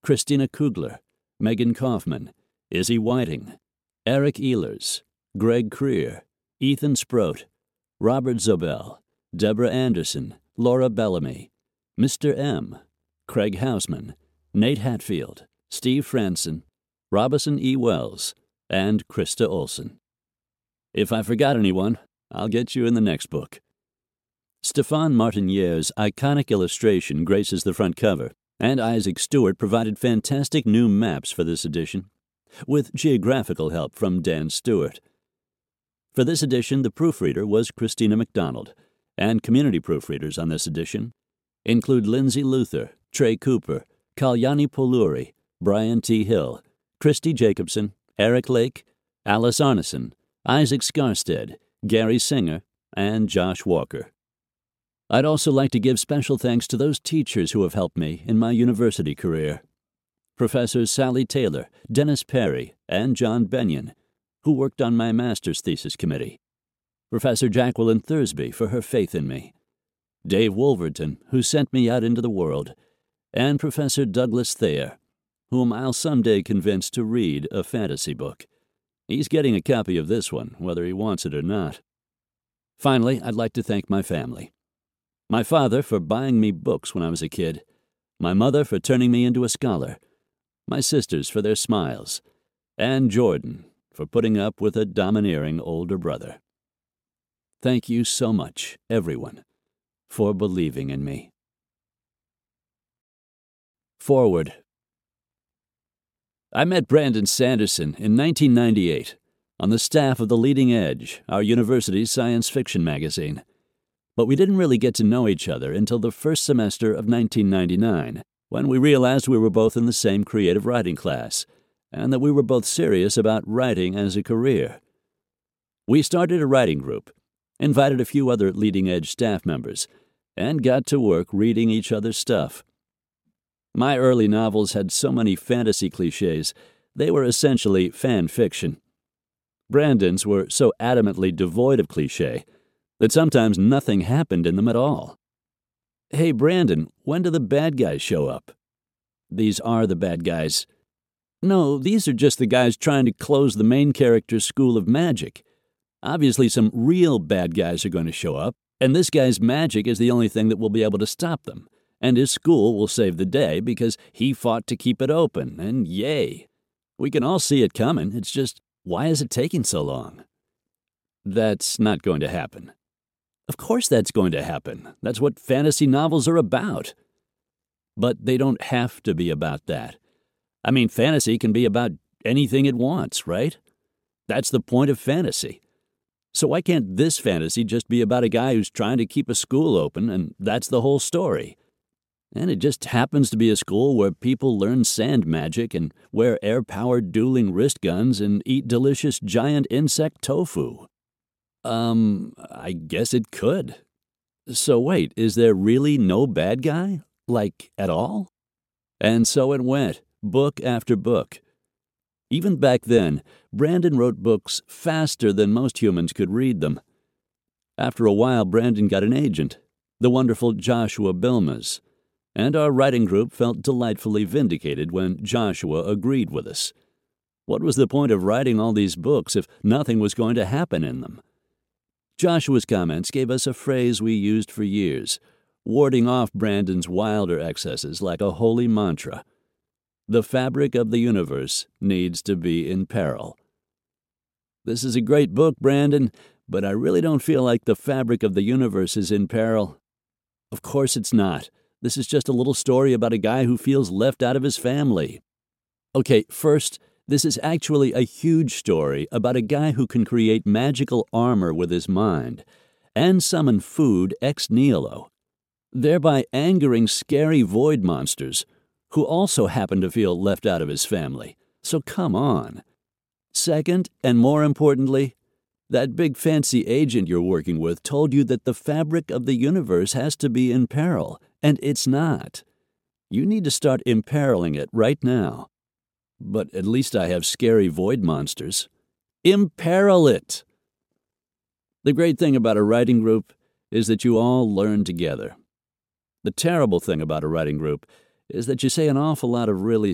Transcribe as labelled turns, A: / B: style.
A: Christina Kugler, Megan Kaufman, Izzy Whiting, Eric Ehlers, Greg Creer, Ethan Sproat, Robert Zobel, Deborah Anderson, Laura Bellamy, Mr. M., Craig Hausman, Nate Hatfield, Steve Franson, Robison E. Wells, and Krista Olson. If I forgot anyone, I'll get you in the next book. Stefan Martinier's iconic illustration graces the front cover, and Isaac Stewart provided fantastic new maps for this edition, with geographical help from Dan Stewart. For this edition, the proofreader was Christina McDonald, and community proofreaders on this edition include Lindsay Luther, Trey Cooper, Kalyani Poluri, Brian T. Hill, Christy Jacobson, Eric Lake, Alice Arneson, Isaac Skarstead, Gary Singer, and Josh Walker. I'd also like to give special thanks to those teachers who have helped me in my university career. Professors Sally Taylor, Dennis Perry, and John Benyon, who worked on my master's thesis committee. Professor Jacqueline Thursby for her faith in me. Dave Wolverton, who sent me out into the world. And Professor Douglas Thayer, whom I'll someday convince to read a fantasy book. He's getting a copy of this one, whether he wants it or not. Finally, I'd like to thank my family. My father for buying me books when I was a kid, my mother for turning me into a scholar, my sisters for their smiles, and Jordan for putting up with a domineering older brother. Thank you so much, everyone, for believing in me. Forward. I met Brandon Sanderson in 1998 on the staff of The Leading Edge, our university's science fiction magazine. But we didn't really get to know each other until the first semester of 1999, when we realized we were both in the same creative writing class, and that we were both serious about writing as a career. We started a writing group, invited a few other Leading Edge staff members, and got to work reading each other's stuff. My early novels had so many fantasy cliches, they were essentially fan fiction. Brandon's were so adamantly devoid of cliché that sometimes nothing happened in them at all. Hey, Brandon, when do the bad guys show up? These are the bad guys. No, these are just the guys trying to close the main character's school of magic. Obviously, some real bad guys are going to show up, and this guy's magic is the only thing that will be able to stop them, and his school will save the day because he fought to keep it open, and yay. We can all see it coming, it's just, why is it taking so long? That's not going to happen. Of course that's going to happen. That's what fantasy novels are about. But they don't have to be about that. I mean, fantasy can be about anything it wants, right? That's the point of fantasy. So why can't this fantasy just be about a guy who's trying to keep a school open, and that's the whole story? And it just happens to be a school where people learn sand magic and wear air-powered dueling wrist guns and eat delicious giant insect tofu. I guess it could. So wait, is there really no bad guy? Like, at all? And so it went, book after book. Even back then, Brandon wrote books faster than most humans could read them. After a while, Brandon got an agent, the wonderful Joshua Bilmes, and our writing group felt delightfully vindicated when Joshua agreed with us. What was the point of writing all these books if nothing was going to happen in them? Joshua's comments gave us a phrase we used for years, warding off Brandon's wilder excesses like a holy mantra. The fabric of the universe needs to be in peril. This is a great book, Brandon, but I really don't feel like the fabric of the universe is in peril. Of course it's not. This is just a little story about a guy who feels left out of his family. Okay, first, this is actually a huge story about a guy who can create magical armor with his mind and summon food ex nihilo, thereby angering scary void monsters who also happen to feel left out of his family. So come on. Second, and more importantly, that big fancy agent you're working with told you that the fabric of the universe has to be in peril, and it's not. You need to start imperiling it right now. But at least I have scary void monsters. Imperil it! The great thing about a writing group is that you all learn together. The terrible thing about a writing group is that you say an awful lot of really